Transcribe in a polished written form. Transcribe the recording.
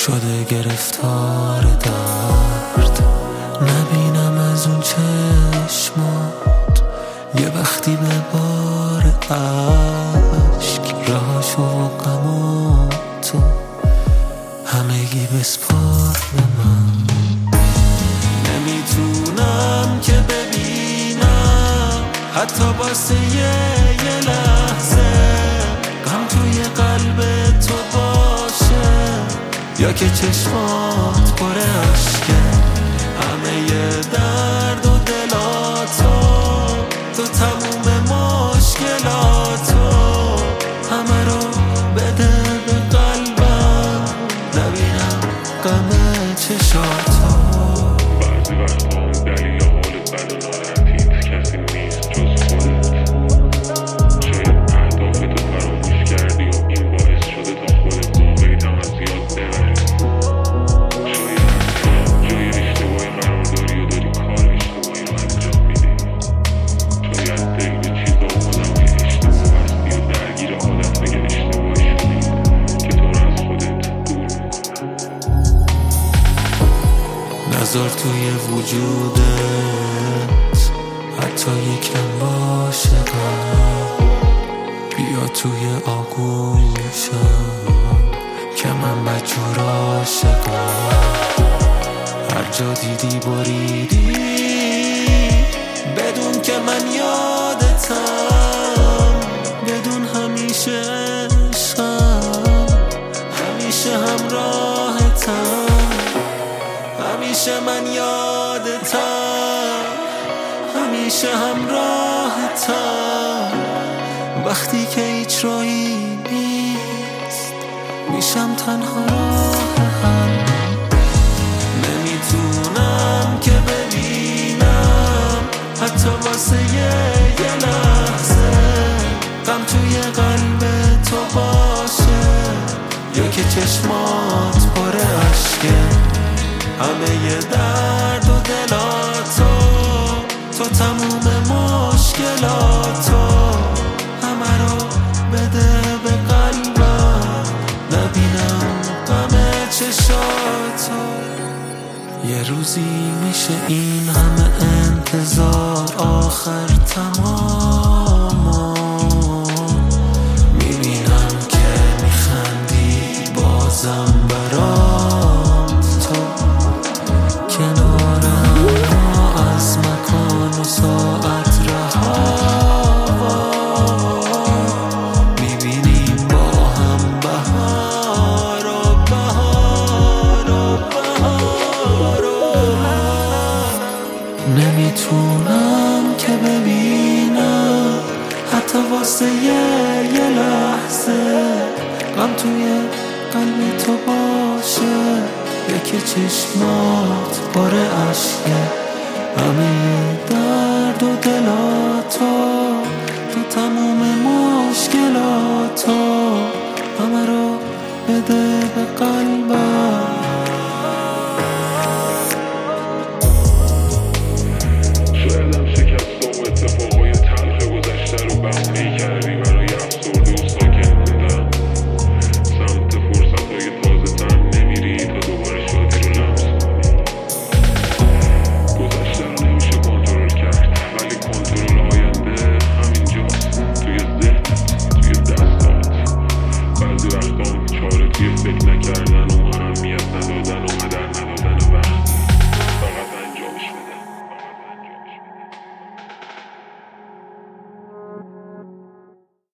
شده گرفتار درد، نبینم از اون چشمات یه وقتی به بار عشق رهاشو و غماتو همگی بسپار به من. نمیتونم که ببینم حتی واسه یه لحظه غم توی قلب تو باشه، یا که چشمات پر عشقه. همه درد و دلاتو، تو تموم مشکلاتو همه رو بده به قلبم، نبینم غم چشاتو. بعضی وقتا دلیل حالت بد و ناراحتیت کسی نیست جز خودت. شاید اهدافتو فراموش کردی و این باعث شده تا خودت واقعیتم از یاد ببری. شاید جای اشتباهی قرار داری و داری کار اشتباهی رو انجام میدی. شاید داری به چیزا و آدمای اشتباه بستی و درگیر آدمای اشتباه شدی که تو رو از خودت دور میکنن. نذار توی وجودت حتی یکم باشه غم، بیا توی آغوشم که من بدجور عاشقم. هر جا دیدی بریدی بدون که من یادتم، بدون همیشه عشقم، همیشه همراهتم، همیشه من یادتم، همیشه همراهتم. وقتی که هیچ راهی نیست میشم تنها راه هم. نمیتونم که ببینم حتی واسه یه لحظه غم توی قلب تو باشه، یا که چشمات پر عشقه. همه درد و دلاتو، تو تموم مشکلاتو همه رو بده به قلبم، نبینم غم چشاتو. یه روزی میشه این همه انتظار آخر تمام، میبینم که میخندی بازم برام تو کنارم، ما از مکان و ساعت رها میبینیم با هم بهار و بهار و بهار. نمیتونم که ببینم حتی واسه یه لحظه غم توی قلب تو باشه، یکی چشمات پر عشقه. همه درد و دلاتو، تو تموم مشکلاتو